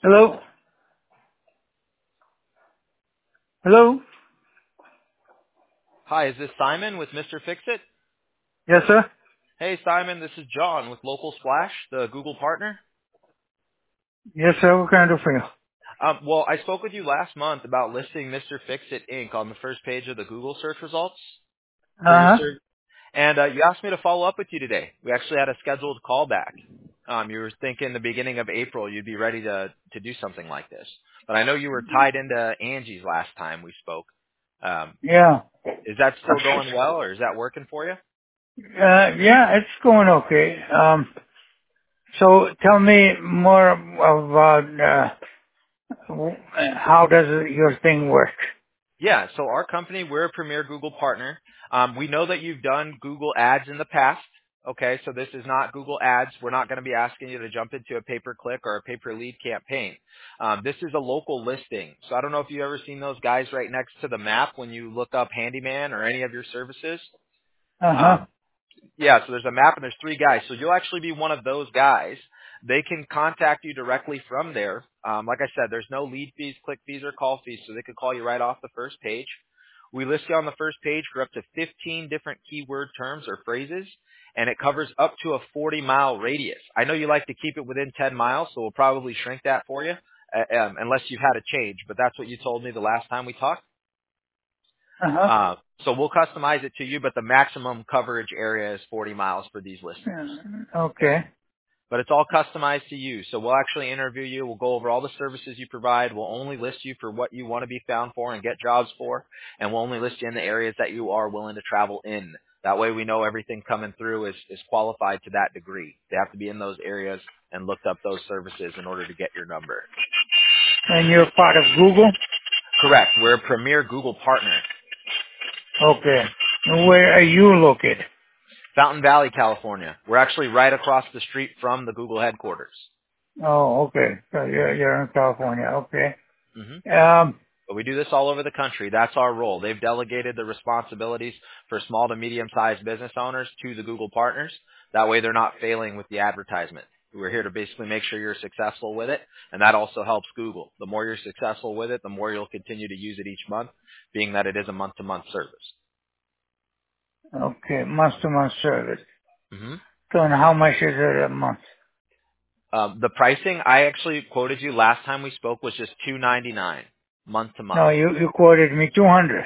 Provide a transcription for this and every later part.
Hello? Hello? Hi, is this Simon with Mr. Fixit? Yes, sir? Hey, Simon, this is John with Local Splash, the Google partner. Yes, sir. What can I do for you? Well, I spoke with you last month about listing Mr. Fixit Inc. on the first page of the Google search results for your Uh-huh. search, and you asked me to follow up with you today. We actually had a scheduled call back. You were thinking the beginning of April you'd be ready to do something like this, but I know you were tied into Angie's last time we spoke. Um, Yeah. is that still going well, or is that working for you? Yeah, it's going okay. So tell me more about, how does your thing work? Yeah, so our company, we're a premier Google partner. We know that you've done Google Ads in the past. Okay, so this is not Google Ads. We're not going to be asking you to jump into a pay-per-click or a pay-per-lead campaign. This is a local listing. So I don't know if you've ever seen those guys right next to the map when you look up Handyman or any of your services. Uh-huh. Um, yeah, so there's a map and there's three guys. So you'll actually be one of those guys. They can contact you directly from there. Like I said, there's no lead fees, click fees, or call fees, so they could call you right off the first page. We list you on the first page for up to 15 different keyword terms or phrases, and it covers up to a 40-mile radius. I know you like to keep it within 10 miles, so we'll probably shrink that for you, unless you've had a change, but that's what you told me the last time we talked. Uh-huh. So we'll customize it to you, but the maximum coverage area is 40 miles for these listings. Okay. But it's all customized to you. So we'll actually interview you. We'll go over all the services you provide. We'll only list you for what you want to be found for and get jobs for. And we'll only list you in the areas that you are willing to travel in. That way we know everything coming through is qualified to that degree. They have to be in those areas and looked up those services in order to get your number. And you're part of Google? Correct. We're a premier Google partner. Okay. Where are you located? Fountain Valley, California. We're actually right across the street from the Google headquarters. Oh, okay. So you're in California. Okay. hmm Um, But we do this all over the country. That's our role. They've delegated the responsibilities for small to medium-sized business owners to the Google partners. That way they're not failing with the advertisement. We're here to basically make sure you're successful with it, and that also helps Google. The more you're successful with it, the more you'll continue to use it each month, being that it is a month-to-month service. okay. Month-to-month service. hmm So and how much is it a month? The pricing I actually quoted you last time we spoke was just $299 month to month. No, you quoted me 200.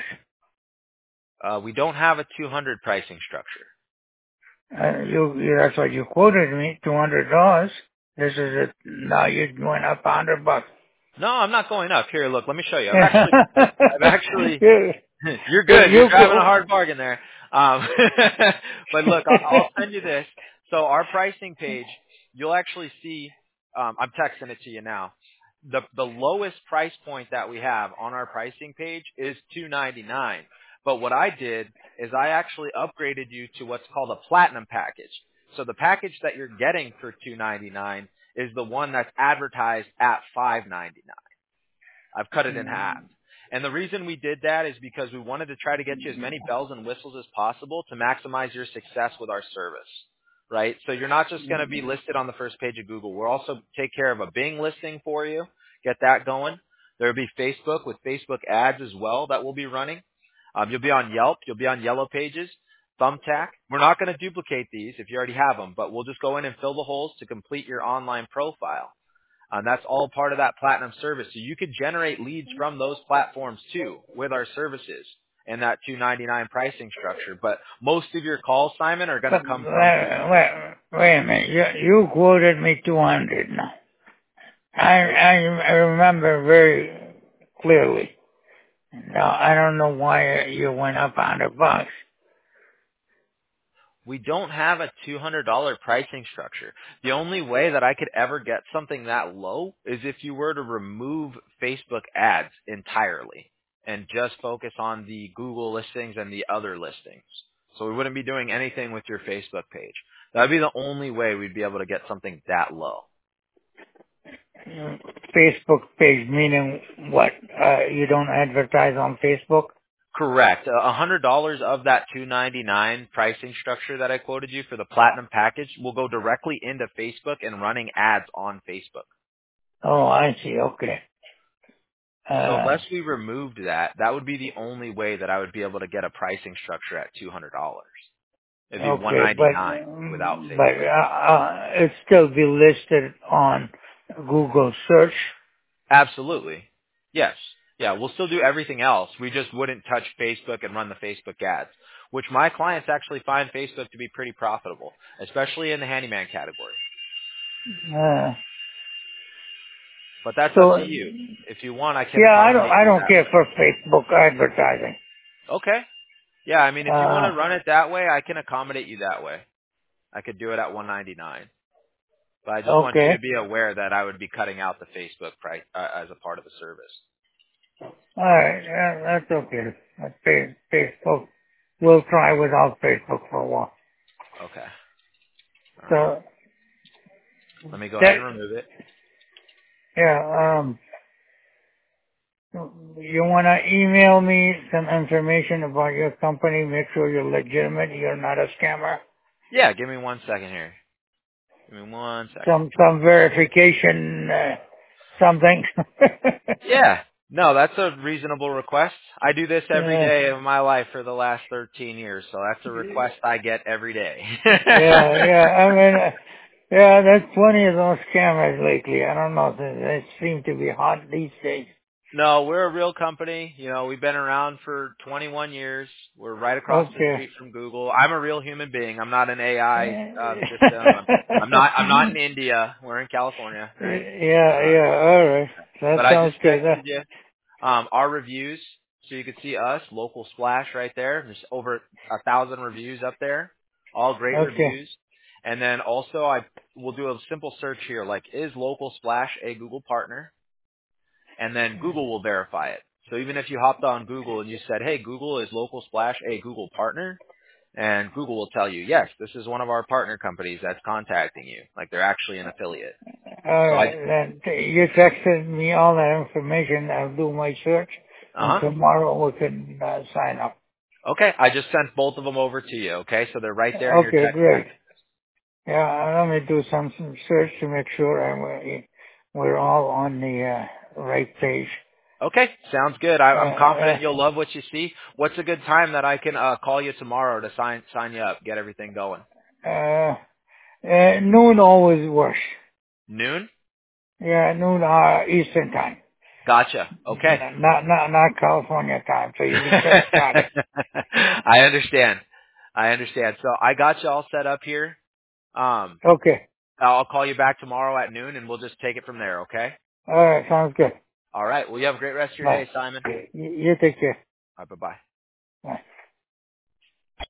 We don't have a 200 pricing structure. That's what you quoted me, $200. This is it. Now you went up $100. No, I'm not going up. Here, look, let me show you. I've actually, you, you're good. You're you, driving a hard bargain there. But look, I'll send you this. So our pricing page, you'll actually see, I'm texting it to you now. The lowest price point that we have on our pricing page is $299. But what I did is I actually upgraded you to what's called a platinum package. So the package that you're getting for $299 is the one that's advertised at $599. I've cut it in half. And the reason we did that is because we wanted to try to get you as many bells and whistles as possible to maximize your success with our service, right? So you're not just going to be listed on the first page of Google. We'll also take care of a Bing listing for you, get that going. There will be Facebook with Facebook ads as well that we'll be running. You'll be on Yelp. You'll be on Yellow Pages, Thumbtack. We're not going to duplicate these if you already have them, but we'll just go in and fill the holes to complete your online profile. That's all part of that platinum service. So you could generate leads from those platforms too with our services and that $299 pricing structure. But most of your calls, Simon, are going to but come from wait a minute. You quoted me 200 now. I remember very clearly. Now, I don't know why you went up $100. we don't have a $200 pricing structure. The only way that I could ever get something that low is if you were to remove Facebook ads entirely and just focus on the Google listings and the other listings. So we wouldn't be doing anything with your Facebook page. That would be the only way we'd be able to get something that low. Facebook page, meaning what? You don't advertise on Facebook? Correct. $100 of that $299 pricing structure that I quoted you for the platinum package will go directly into Facebook and running ads on Facebook. Oh, I see. Okay. So Uh, unless we removed that, that would be the only way that I would be able to get a pricing structure at $200. It'd be okay, 199 without but Facebook. it still be listed on Google search. Absolutely. Yes. Yeah, we'll still do everything else. We just wouldn't touch Facebook and run the Facebook ads, which my clients actually find Facebook to be pretty profitable, especially in the handyman category. Uh, But that's up so to you. If you want, I can yeah, accommodate I you don't that care way. for Facebook advertising. Okay. Yeah, I mean, if you want to Uh, run it that way, I can accommodate you that way. I could do it at 199. But I just want you to okay. be aware that I would be cutting out the Facebook price as a part of the service. All right. That's okay. Facebook. We'll try without Facebook for a while. Okay. All right. So Let me go ahead that, and remove it. yeah, you want to email me some information about your company, make sure you're legitimate, you're not a scammer. Yeah, give me 1 second here. Give me 1 second. Some verification, something. Yeah. No, that's a reasonable request. I do this every Yeah, day of my life for the last 13 years, so that's a request I get every day. yeah. I mean, yeah, there's plenty of those scammers lately. I don't know. They seem to be hot these days. No, we're a real company. You know, we've been around for 21 years. We're right across the Okay. street from Google. I'm a real human being. I'm not an AI system. I'm not in India. We're in California, right? Yeah, Uh, yeah. All right. That but I sounds just good. texted you our reviews, so you can see us, local splash right there. There's over 1,000 reviews up there, all great Okay. reviews. And then also I will do a simple search here, like is local splash a Google partner? And then Google will verify it. So even if you hopped on Google and you said, hey, Google, is Local Splash a Google partner? And Google will tell you, yes, this is one of our partner companies that's contacting you. Like they're actually an affiliate. All So right. Then you texted me all that information. I'll do my search, and tomorrow we can sign up. okay, I just sent both of them over to you. Okay, so they're right there in your Okay, text great. message. Yeah, let me do some search to make sure we're all on the right page. Okay, sounds good. Uh, I'm uh, confident you'll love what you see. What's a good time that I can call you tomorrow to sign you up, get everything going? noon always works. Noon? Yeah, noon Eastern time. Gotcha. Okay. Not California time, so you can just start it. I understand. I understand. So I got you all set up here. Um, Okay. I'll call you back tomorrow at noon, and we'll just take it from there. Okay? All right. Sounds good. All right. Well, you have a great rest of your Bye. day, Simon. You take care. All right. Bye bye. Bye.